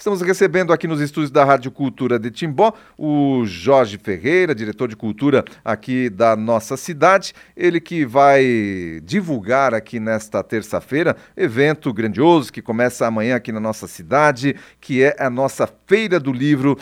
Estamos recebendo aqui nos estúdios da Rádio Cultura de Timbó o Jorge Ferreira, diretor de cultura aqui da nossa cidade. Ele que vai divulgar aqui nesta terça-feira evento grandioso que começa amanhã aqui na nossa cidade, que é a nossa Feira do Livro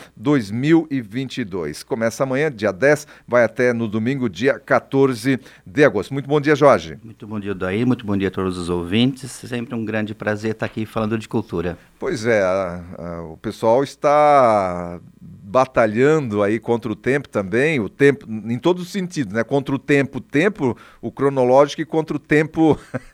2022. Começa amanhã, dia 10, vai até no domingo, dia 14 de agosto. Muito bom dia, Jorge. Muito bom dia, Daí. Muito bom dia a todos os ouvintes. Sempre um grande prazer estar aqui falando de cultura. Pois é, o pessoal está batalhando aí contra o tempo também, o tempo em todos os sentidos, né? Contra o tempo, o cronológico, e contra o tempo,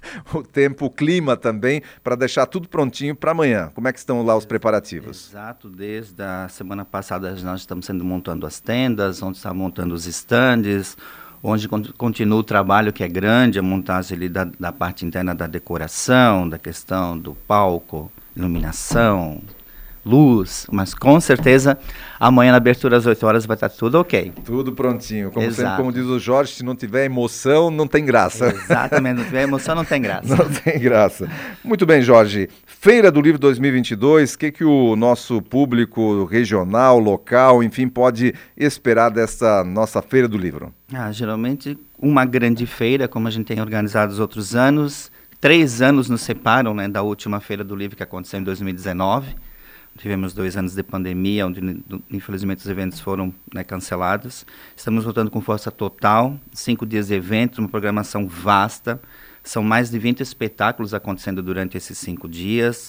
o clima também, para deixar tudo prontinho para amanhã. Como é que estão lá os preparativos? Exato, desde a semana passada nós estamos montando as tendas, onde está montando os estandes, onde continua o trabalho que é grande, a montagem ali da parte interna da decoração, da questão do palco, iluminação, luz, mas com certeza amanhã na abertura às 8 horas vai estar tudo ok. Tudo prontinho, como sempre, como diz o Jorge, se não tiver emoção, não tem graça. Exatamente, não tiver emoção, não tem graça. Não tem graça. Muito bem, Jorge. Feira do Livro 2022, o que o nosso público regional, local, enfim, pode esperar dessa nossa Feira do Livro? Geralmente uma grande feira, como a gente tem organizado os outros anos. 3 anos nos separam, né, da última Feira do Livro que aconteceu em 2019. Tivemos 2 anos de pandemia, onde infelizmente os eventos foram, né, cancelados. Estamos voltando com força total, 5 dias de evento, uma programação vasta. São mais de 20 espetáculos acontecendo durante esses 5 dias.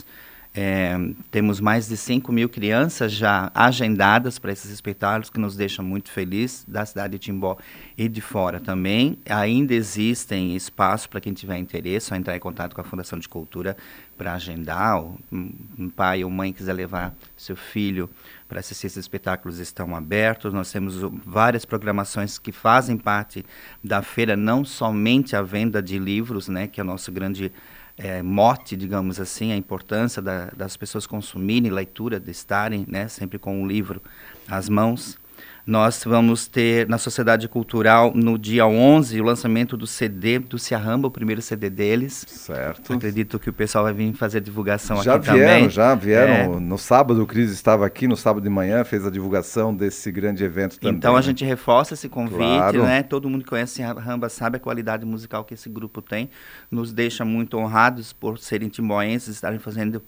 Temos mais de 5.000 crianças já agendadas para esses espetáculos, que nos deixa muito feliz, da cidade de Timbó e de fora também. Ainda existem espaço para quem tiver interesse, só entrar em contato com a Fundação de Cultura para agendar. Um pai ou mãe quiser levar seu filho para assistir esses espetáculos, estão abertos. Nós temos várias programações que fazem parte da feira, não somente a venda de livros, né, que é o nosso grande mote, digamos assim, a importância das pessoas consumirem leitura, de estarem, né, sempre com um livro às mãos. Nós vamos ter na Sociedade Cultural, no dia 11, o lançamento do CD do Ciarramba, o primeiro CD deles. Certo. Acredito que o pessoal vai vir fazer divulgação aqui também. Já vieram. No sábado, o Cris estava aqui, no sábado de manhã, fez a divulgação desse grande evento também. Então a gente reforça esse convite, claro, né? Todo mundo que conhece Ciarramba sabe a qualidade musical que esse grupo tem. Nos deixa muito honrados por serem timboenses, estarem fazendo,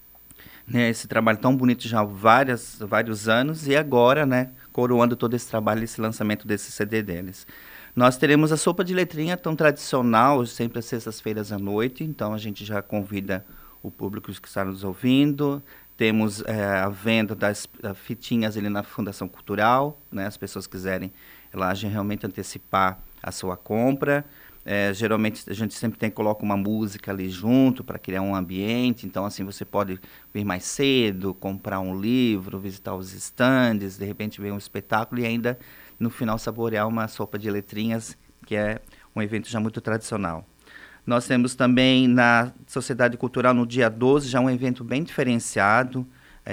né, esse trabalho tão bonito já há vários anos, e agora, né, coroando todo esse trabalho, esse lançamento desse CD deles. Nós teremos a sopa de letrinha tão tradicional, sempre às sextas-feiras à noite, então a gente já convida o público que está nos ouvindo. Temos a venda das fitinhas ali na Fundação Cultural, né, as pessoas quiserem lá realmente antecipar a sua compra. Geralmente a gente sempre coloca uma música ali junto para criar um ambiente, então assim você pode vir mais cedo, comprar um livro, visitar os estandes, de repente ver um espetáculo e ainda no final saborear uma sopa de letrinhas, que é um evento já muito tradicional. Nós temos também na Sociedade Cultural no dia 12 já um evento bem diferenciado.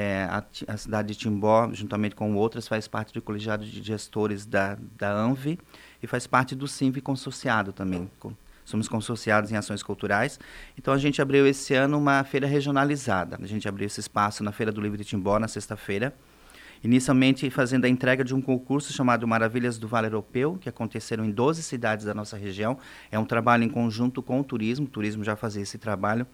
A cidade de Timbó, juntamente com outras, faz parte do colegiado de gestores da ANVI e faz parte do CINV consorciado também. Somos consorciados em ações culturais. Então, a gente abriu esse ano uma feira regionalizada. A gente abriu esse espaço na Feira do Livro de Timbó, na sexta-feira, inicialmente fazendo a entrega de um concurso chamado Maravilhas do Vale Europeu, que aconteceram em 12 cidades da nossa região. É um trabalho em conjunto com o turismo já fazia esse trabalho,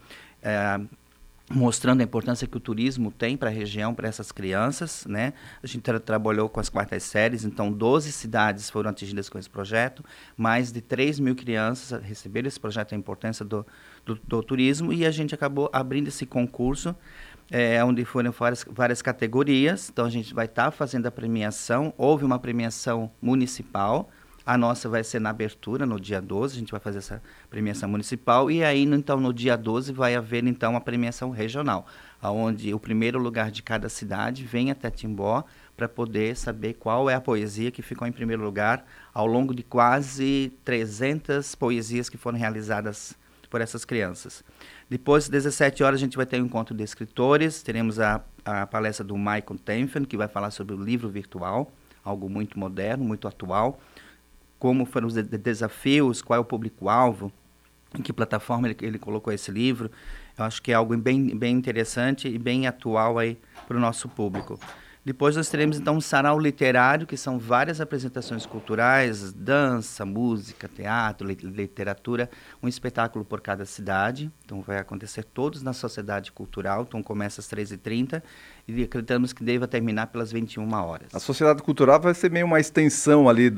mostrando a importância que o turismo tem para a região, para essas crianças, né? A gente trabalhou com as 4ª séries, então 12 cidades foram atingidas com esse projeto, mais de 3.000 crianças receberam esse projeto, a importância do turismo, e a gente acabou abrindo esse concurso, onde foram várias categorias. Então a gente vai estar fazendo a premiação. Houve uma premiação municipal. A nossa vai ser na abertura, no dia 12, a gente vai fazer essa premiação municipal, e aí, então, no dia 12 vai haver, então, a premiação regional, onde o primeiro lugar de cada cidade vem até Timbó para poder saber qual é a poesia que ficou em primeiro lugar ao longo de quase 300 poesias que foram realizadas por essas crianças. Depois, às 17 horas, a gente vai ter um encontro de escritores, teremos a palestra do Michael Tenfen, que vai falar sobre o livro virtual, algo muito moderno, muito atual. Como foram os desafios, qual é o público-alvo, em que plataforma ele colocou esse livro, Eu acho que é algo bem interessante e bem atual aí para o nosso público. Depois nós teremos, então, um sarau literário, que são várias apresentações culturais, dança, música, teatro, literatura, um espetáculo por cada cidade. Então, vai acontecer todos na Sociedade Cultural. Então, começa às 13h30 e acreditamos que deva terminar pelas 21 horas. A Sociedade Cultural vai ser meio uma extensão ali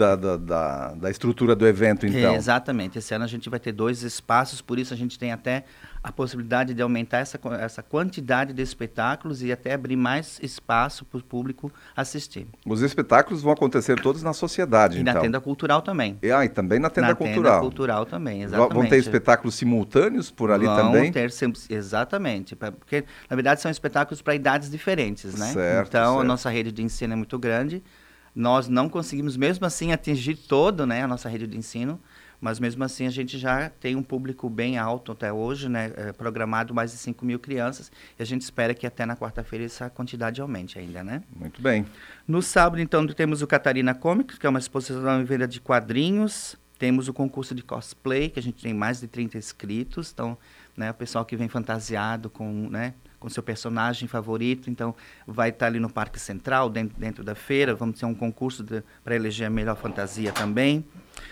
da estrutura do evento, então. Exatamente. Esse ano a gente vai ter 2 espaços, por isso a gente tem até a possibilidade de aumentar essa quantidade de espetáculos e até abrir mais espaço para o público assistir. Os espetáculos vão acontecer todos na sociedade, e então. E na Tenda Cultural também. E também na Tenda Cultural. Na Tenda Cultural também, exatamente. Vão ter espetáculos simultâneos por ali também? Vão ter, exatamente. Porque, na verdade, são espetáculos para idades diferentes, né? Certo, então, certo. A nossa rede de ensino é muito grande. Nós não conseguimos, mesmo assim, atingir todo, né, a nossa rede de ensino. Mas, mesmo assim, a gente já tem um público bem alto até hoje, né? Programado mais de 5.000 crianças. E a gente espera que até na quarta-feira essa quantidade aumente ainda, né? Muito bem. No sábado, então, temos o Catarina Comics, que é uma exposição em venda de quadrinhos. Temos o concurso de cosplay, que a gente tem mais de 30 inscritos. Então, né, o pessoal que vem fantasiado com seu personagem favorito, então vai estar ali no Parque Central, dentro da feira. Vamos ter um concurso para eleger a melhor fantasia também.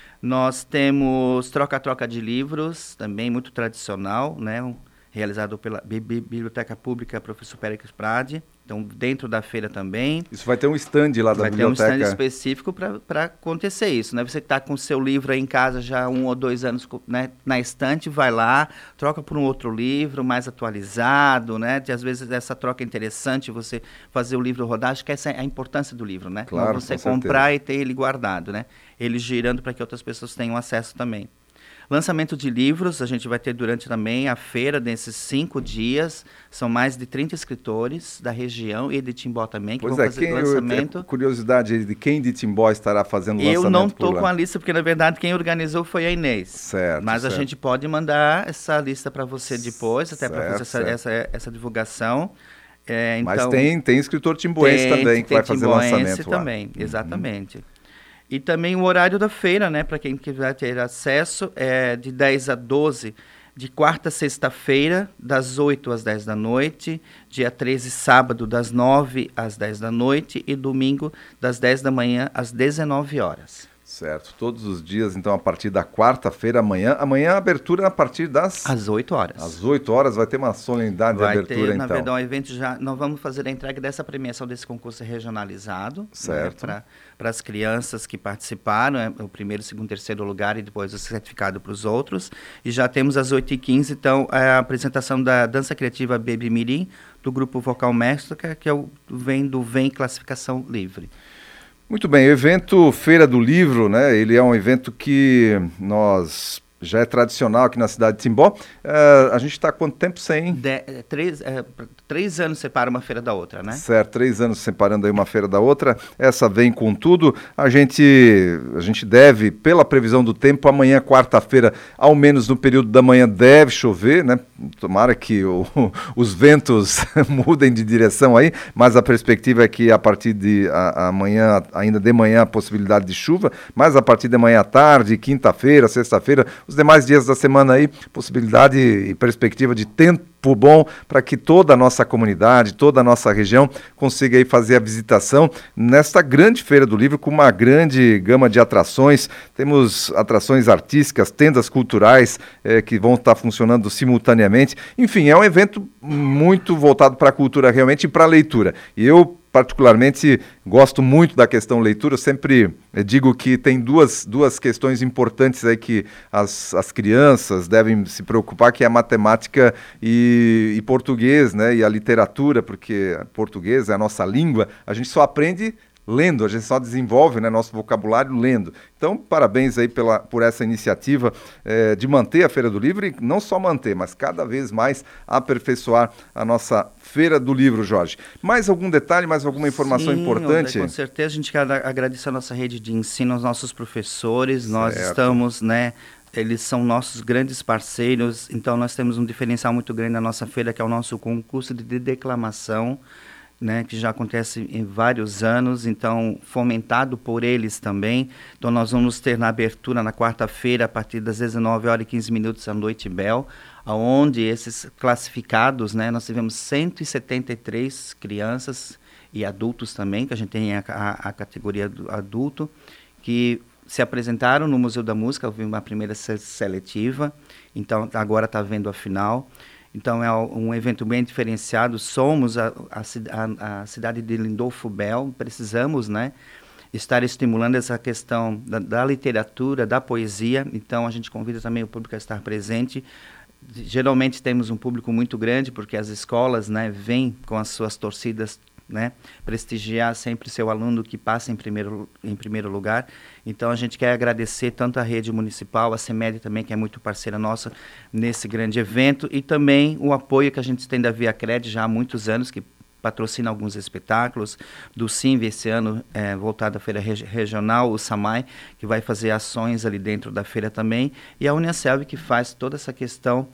Nós temos troca-troca de livros, também muito tradicional, né? Realizado pela Biblioteca Pública Professor Péricles Prade. Então, dentro da feira também. Isso vai ter um stand lá da biblioteca? Vai ter um stand específico para acontecer isso, né? Você que está com o seu livro aí em casa já há 1 ou 2 anos, né, na estante, vai lá, troca por um outro livro mais atualizado, né? E, às vezes essa troca é interessante, você fazer o livro rodar. Acho que essa é a importância do livro, né? Claro, não você comprar e ter ele guardado, né? Ele girando para que outras pessoas tenham acesso também. Lançamento de livros, a gente vai ter durante também a feira, nesses 5 dias. São mais de 30 escritores da região e de Timbó também, que vão fazer lançamento. Curiosidade de quem de Timbó estará fazendo lançamento. Eu não estou com a lista, porque na verdade quem organizou foi a Inês. Certo. Mas a gente pode mandar essa lista para você depois, até para fazer essa divulgação. Mas tem escritor timboense também que vai fazer lançamento lá. Também, exatamente. E também o horário da feira, né, para quem quiser ter acesso, é de 10 a 12, de quarta a sexta-feira, das 8 às 10 da noite, dia 13, sábado, das 9 às 10 da noite e domingo, das 10 da manhã às 19 horas. Certo, todos os dias, então, a partir da quarta-feira, amanhã a abertura a partir das... Às 8 horas. Às 8 horas vai ter uma solenidade de abertura, então. Na verdade, um evento nós vamos fazer a entrega dessa premiação desse concurso regionalizado. Certo. Né, para as crianças que participaram, o primeiro, segundo, terceiro lugar e depois o certificado para os outros. E já temos às 8h15, então, a apresentação da dança criativa Baby Mirim, do grupo Vocal Mestra, que vem do VEM Classificação Livre. Muito bem, o evento Feira do Livro, né? Ele é um evento que já é tradicional aqui na cidade de Timbó. A gente está há quanto tempo sem? 3 anos separa uma feira da outra, né? Certo, 3 anos separando aí uma feira da outra. Essa vem com tudo. A gente deve, pela previsão do tempo, amanhã, quarta-feira, ao menos no período da manhã, deve chover, né? Tomara que os ventos mudem de direção aí, mas a perspectiva é que a partir de amanhã, ainda de manhã, a possibilidade de chuva, mas a partir de amanhã à tarde, quinta-feira, sexta-feira, os demais dias da semana aí, possibilidade e perspectiva de tempo bom para que toda a nossa comunidade, toda a nossa região consiga aí fazer a visitação nesta grande Feira do Livro com uma grande gama de atrações. Temos atrações artísticas, tendas culturais que vão estar funcionando simultaneamente. Enfim, é um evento muito voltado para a cultura realmente e para a leitura. E eu particularmente gosto muito da questão leitura. Eu sempre digo que tem duas questões importantes aí que as crianças devem se preocupar, que é a matemática e português, né? E a literatura, porque português é a nossa língua, a gente só aprende lendo, a gente só desenvolve, né, nosso vocabulário lendo. Então, parabéns aí por essa iniciativa de manter a Feira do Livro e não só manter, mas cada vez mais aperfeiçoar a nossa Feira do Livro, Jorge. Mais algum detalhe, mais alguma informação importante? Com certeza, a gente quer agradecer a nossa rede de ensino, aos nossos professores, certo. Nós estamos, né, eles são nossos grandes parceiros, então nós temos um diferencial muito grande na nossa feira, que é o nosso concurso de declamação, né, que já acontece em vários anos, então fomentado por eles também. Então nós vamos ter na abertura na quarta-feira, a partir das 19h15 a Noite Bel, onde esses classificados, né, nós tivemos 173 crianças e adultos também, que a gente tem a categoria do adulto, que se apresentaram no Museu da Música. Houve uma primeira seletiva, então agora está vendo a final. Então é um evento bem diferenciado. Somos a cidade de Lindolfo Bell, precisamos, né, estar estimulando essa questão da literatura, da poesia. Então a gente convida também o público a estar presente. Geralmente temos um público muito grande, porque as escolas, né, vêm com as suas torcidas, né, prestigiar sempre seu aluno que passa em primeiro lugar. Então a gente quer agradecer tanto a rede municipal, a CEMED também, que é muito parceira nossa nesse grande evento, e também o apoio que a gente tem da ViaCred já há muitos anos, que patrocina alguns espetáculos, do SINV esse ano voltado à feira regional, o SAMAI, que vai fazer ações ali dentro da feira também, e a Uniaselv, que faz toda essa questão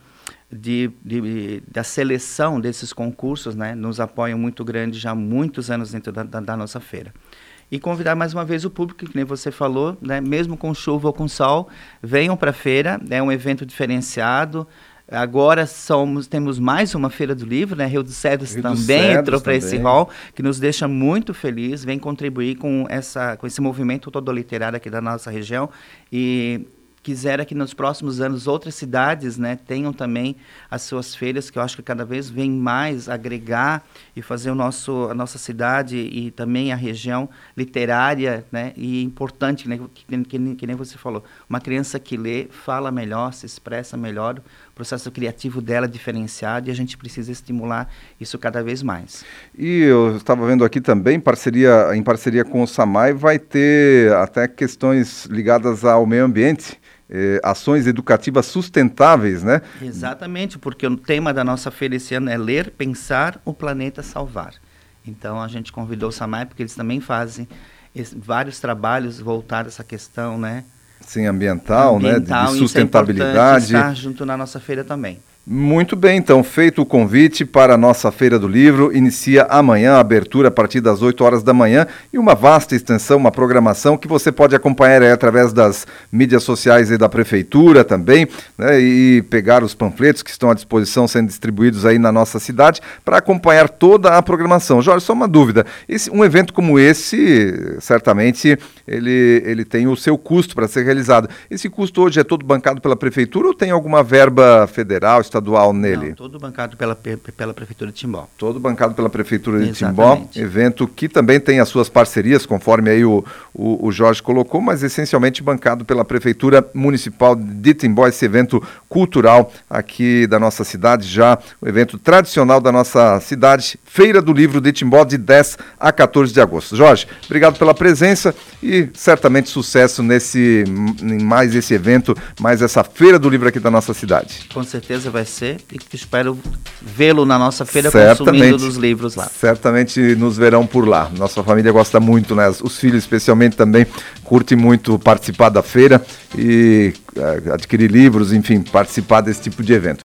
da seleção desses concursos, né, nos apoiam muito grande já há muitos anos dentro da nossa feira. E convidar mais uma vez o público, que nem você falou, né, mesmo com chuva ou com sol, venham para a feira, é um evento diferenciado. Agora temos mais uma Feira do Livro, né? Rio dos Cedros também entrou para esse hall, que nos deixa muito feliz, vem contribuir com esse movimento todo literário aqui da nossa região, e quisera que nos próximos anos outras cidades, né, tenham também as suas feiras, que eu acho que cada vez vem mais agregar e fazer a nossa cidade e também a região literária, né, e importante, né, que nem você falou, uma criança que lê fala melhor, se expressa melhor, o processo criativo dela é diferenciado, e a gente precisa estimular isso cada vez mais. E eu estava vendo aqui também, em parceria com o SAMAI, vai ter até questões ligadas ao meio ambiente, ações educativas sustentáveis, né? Exatamente, porque o tema da nossa feira esse ano é Ler, Pensar, o Planeta Salvar. Então a gente convidou o SAMAI, porque eles também fazem vários trabalhos voltados a essa questão, né? Sim, ambiental, né? De sustentabilidade. Isso é estar junto na nossa feira também. Muito bem, então, feito o convite para a nossa Feira do Livro, inicia amanhã a abertura a partir das 8 horas da manhã, e uma vasta extensão, uma programação que você pode acompanhar aí através das mídias sociais e da Prefeitura também, né, e pegar os panfletos que estão à disposição sendo distribuídos aí na nossa cidade para acompanhar toda a programação. Jorge, só uma dúvida, um evento como esse, certamente, ele tem o seu custo para ser realizado. Esse custo hoje é todo bancado pela Prefeitura ou tem alguma verba federal, estadual nele? Não, todo bancado pela Prefeitura de Timbó. Todo bancado pela Prefeitura de Timbó, evento que também tem as suas parcerias, conforme aí o Jorge colocou, mas essencialmente bancado pela Prefeitura Municipal de Timbó, esse evento cultural aqui da nossa cidade, já o evento tradicional da nossa cidade, Feira do Livro de Timbó, de 10 a 14 de agosto. Jorge, obrigado pela presença e certamente sucesso em mais esse evento, mais essa Feira do Livro aqui da nossa cidade. Com certeza vai ser, e espero vê-lo na nossa feira, consumindo dos livros lá. Certamente nos verão por lá. Nossa família gosta muito, né? Os filhos especialmente também curtem muito participar da feira e adquirir livros, enfim, participar desse tipo de evento.